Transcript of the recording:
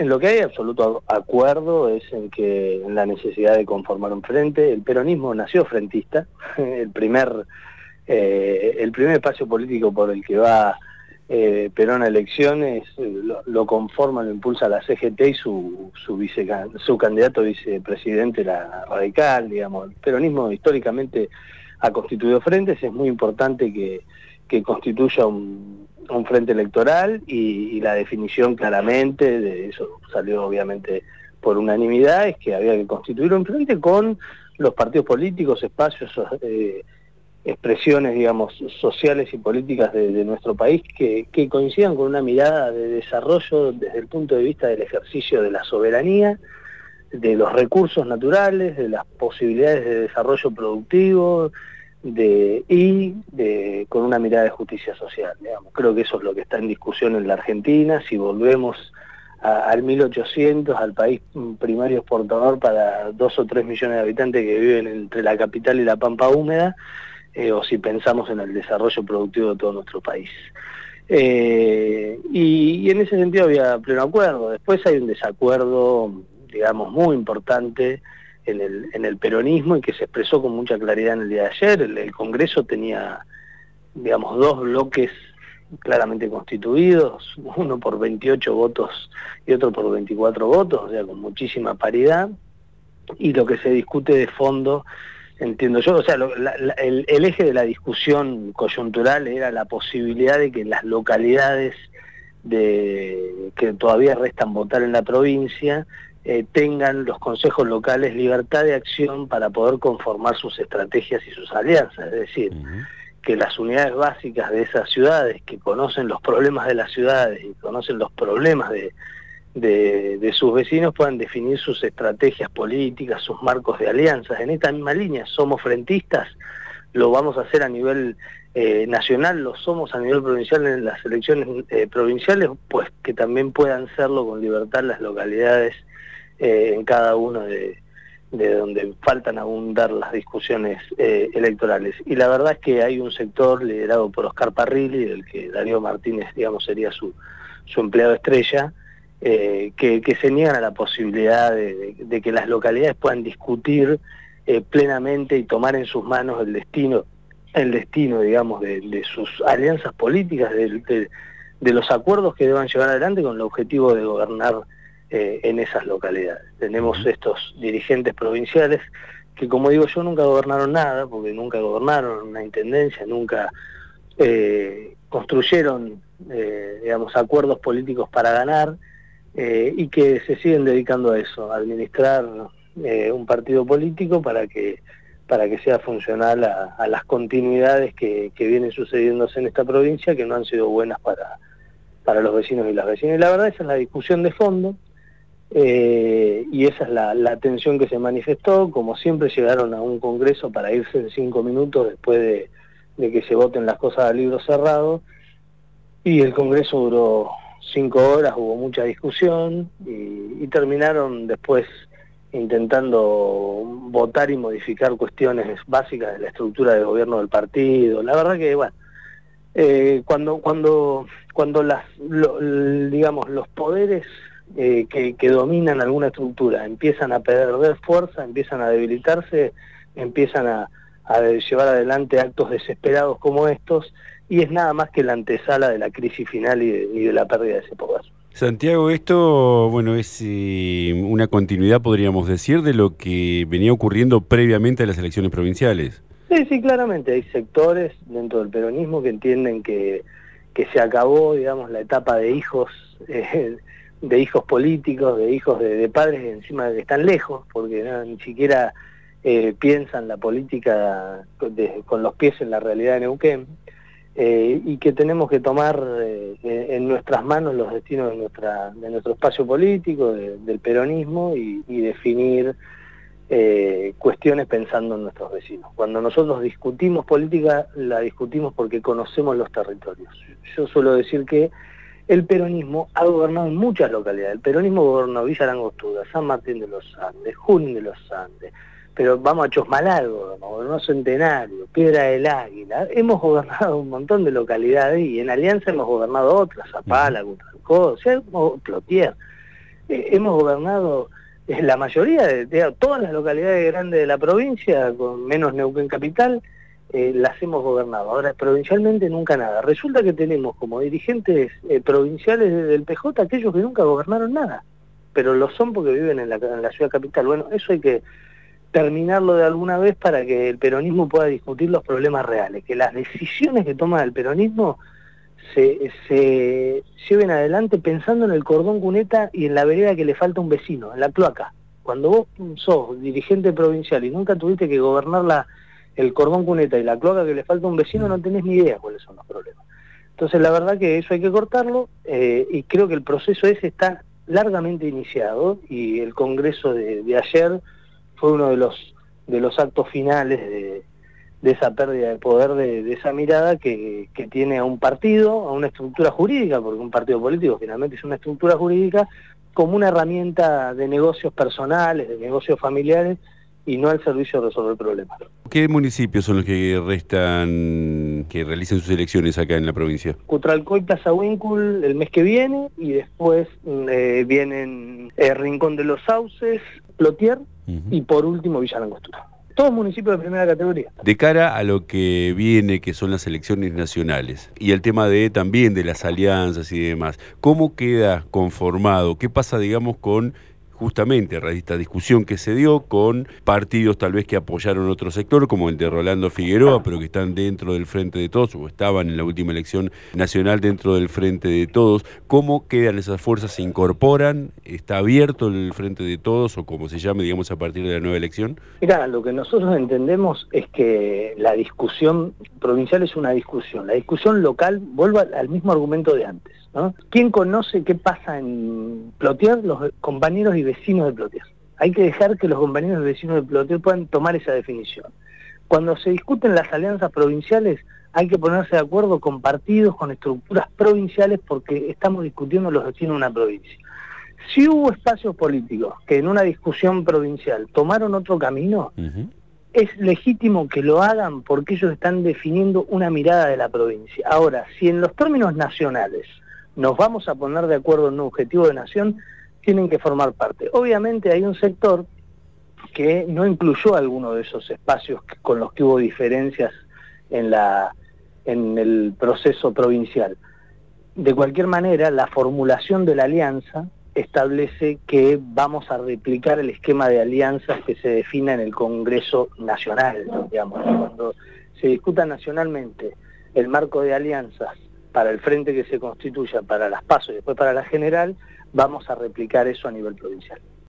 En lo que hay absoluto acuerdo es en la necesidad de conformar un frente. El peronismo nació frentista, el primer espacio político por el que va Perón a elecciones lo conforma, lo impulsa la CGT y su candidato vicepresidente era radical, digamos. El peronismo históricamente ha constituido frentes, es muy importante que constituya un frente electoral y la definición claramente, de eso salió obviamente por unanimidad, es que había que constituir un frente con los partidos políticos, espacios, expresiones, digamos, sociales y políticas de nuestro país que coincidan con una mirada de desarrollo desde el punto de vista del ejercicio de la soberanía, de los recursos naturales, de las posibilidades de desarrollo productivo, con una mirada de justicia social, digamos. Creo que eso es lo que está en discusión en la Argentina. Si volvemos al 1800, al país primario exportador para 2 o 3 millones de habitantes que viven entre la capital y la pampa húmeda, o si pensamos en el desarrollo productivo de todo nuestro país. Y en ese sentido había pleno acuerdo. Después hay un desacuerdo, digamos, muy importante en el peronismo y que se expresó con mucha claridad en el día de ayer. El Congreso tenía, digamos, 2 bloques claramente constituidos, uno por 28 votos y otro por 24 votos, o sea, con muchísima paridad, y lo que se discute de fondo, entiendo yo, o sea, el eje de la discusión coyuntural era la posibilidad de que las localidades que todavía restan votar en la provincia tengan los consejos locales libertad de acción para poder conformar sus estrategias y sus alianzas, es decir, que las unidades básicas de esas ciudades, que conocen los problemas de las ciudades y conocen los problemas de sus vecinos, puedan definir sus estrategias políticas, sus marcos de alianzas. En esta misma línea, somos frentistas, lo vamos a hacer a nivel nacional, lo somos a nivel provincial en las elecciones provinciales, pues que también puedan serlo con libertad las localidades en cada uno de donde faltan aún dar las discusiones electorales. Y la verdad es que hay un sector liderado por Oscar Parrilli, del que Darío Martínez, digamos, sería su empleado estrella, que se niegan a la posibilidad de que las localidades puedan discutir plenamente y tomar en sus manos el destino, digamos, de sus alianzas políticas, de los acuerdos que deban llevar adelante con el objetivo de gobernar en esas localidades. Tenemos estos dirigentes provinciales que, como digo yo, nunca gobernaron nada, porque nunca gobernaron una intendencia, nunca construyeron, digamos, acuerdos políticos para ganar, y que se siguen dedicando a eso, a administrar un partido político para que sea funcional a las continuidades que vienen sucediéndose en esta provincia, que no han sido buenas para los vecinos y las vecinas. Y la verdad, esa es la discusión de fondo, y esa es la tensión que se manifestó. Como siempre, llegaron a un congreso para irse en 5 minutos después de que se voten las cosas a libro cerrado, y el congreso duró 5 horas, hubo mucha discusión, y terminaron después intentando votar y modificar cuestiones básicas de la estructura de gobierno del partido. La verdad que, bueno, cuando digamos, los poderes que dominan alguna estructura empiezan a perder fuerza, empiezan a debilitarse, empiezan a llevar adelante actos desesperados como estos, y es nada más que la antesala de la crisis final y de la pérdida de ese poder. Santiago, esto, bueno, es una continuidad, podríamos decir, de lo que venía ocurriendo previamente a las elecciones provinciales. Sí, claramente. Hay sectores dentro del peronismo que entienden que se acabó, digamos, la etapa de hijos políticos, de hijos de padres que encima están lejos, porque ni siquiera piensan la política con los pies en la realidad de Neuquén. Y que tenemos que tomar en nuestras manos los destinos de nuestro espacio político, del peronismo, y definir cuestiones pensando en nuestros vecinos. Cuando nosotros discutimos política, la discutimos porque conocemos los territorios. Yo suelo decir que el peronismo ha gobernado en muchas localidades. El peronismo gobernó Villa Langostura, San Martín de los Andes, Junín de los Andes, pero vamos a Chosmalal, gobernó Centenario, Piedra del Águila. Hemos gobernado un montón de localidades y en alianza hemos gobernado otras, Zapala, Gutralcó, Plotier. hemos gobernado la mayoría de todas las localidades grandes de la provincia, con menos Neuquén Capital, las hemos gobernado. Ahora, provincialmente nunca nada. Resulta que tenemos como dirigentes provinciales del PJ aquellos que nunca gobernaron nada, pero lo son porque viven en la ciudad capital. Bueno, eso hay que terminarlo de alguna vez para que el peronismo pueda discutir los problemas reales, que las decisiones que toma el peronismo se lleven adelante pensando en el cordón cuneta y en la vereda que le falta un vecino, en la cloaca. Cuando vos sos dirigente provincial y nunca tuviste que gobernar el cordón cuneta y la cloaca que le falta un vecino, no tenés ni idea cuáles son los problemas. Entonces la verdad que eso hay que cortarlo, y creo que el proceso ese está largamente iniciado, y el congreso de ayer fue uno de los actos finales de esa pérdida de poder, de esa mirada que tiene a un partido, a una estructura jurídica, porque un partido político finalmente es una estructura jurídica, como una herramienta de negocios personales, de negocios familiares, y no al servicio de resolver problemas. ¿Qué municipios son los que restan que realicen sus elecciones acá en la provincia? Cutralcó y Plaza Huíncul el mes que viene, y después vienen Rincón de los Sauces, Plotier, y por último Villa Langostura. Todos municipios de primera categoría. De cara a lo que viene, que son las elecciones nacionales, y el tema también de las alianzas y demás, ¿cómo queda conformado? ¿Qué pasa, digamos, con justamente a raíz de esta discusión que se dio con partidos tal vez que apoyaron otro sector, como el de Rolando Figueroa, pero que están dentro del Frente de Todos, o estaban en la última elección nacional dentro del Frente de Todos? ¿Cómo quedan esas fuerzas? ¿Se incorporan? ¿Está abierto el Frente de Todos, o como se llame, digamos, a partir de la nueva elección? Mira, lo que nosotros entendemos es que la discusión provincial es una discusión. La discusión local vuelve al mismo argumento de antes, ¿no? ¿Quién conoce qué pasa en Plotier? Los compañeros y vecinos de Plotier. Hay que dejar que los compañeros y vecinos de Plotier puedan tomar esa definición. Cuando se discuten las alianzas provinciales, hay que ponerse de acuerdo con partidos, con estructuras provinciales, porque estamos discutiendo los vecinos de una provincia. Si hubo espacios políticos que en una discusión provincial tomaron otro camino, es legítimo que lo hagan porque ellos están definiendo una mirada de la provincia. Ahora, si en los términos nacionales nos vamos a poner de acuerdo en un objetivo de nación, tienen que formar parte. Obviamente hay un sector que no incluyó alguno de esos espacios con los que hubo diferencias en el proceso provincial. De cualquier manera, la formulación de la alianza establece que vamos a replicar el esquema de alianzas que se defina en el Congreso Nacional, digamos. Cuando se discuta nacionalmente el marco de alianzas para el frente que se constituya para las PASO y después para la general, vamos a replicar eso a nivel provincial.